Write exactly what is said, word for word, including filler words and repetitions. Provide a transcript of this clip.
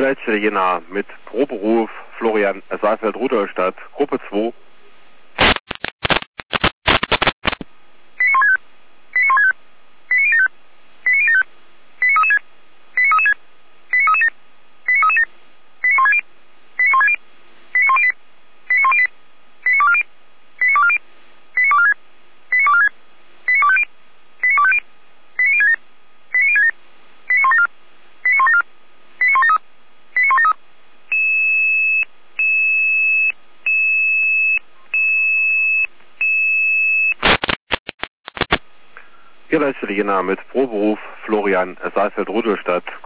Leitstelle Jena mit Proberuf Florian Saalfeld-Rudolstadt, Gruppe zwei. Hier Leitstelle Jena mit Proberuf Florian Saalfeld-Rudolstadt.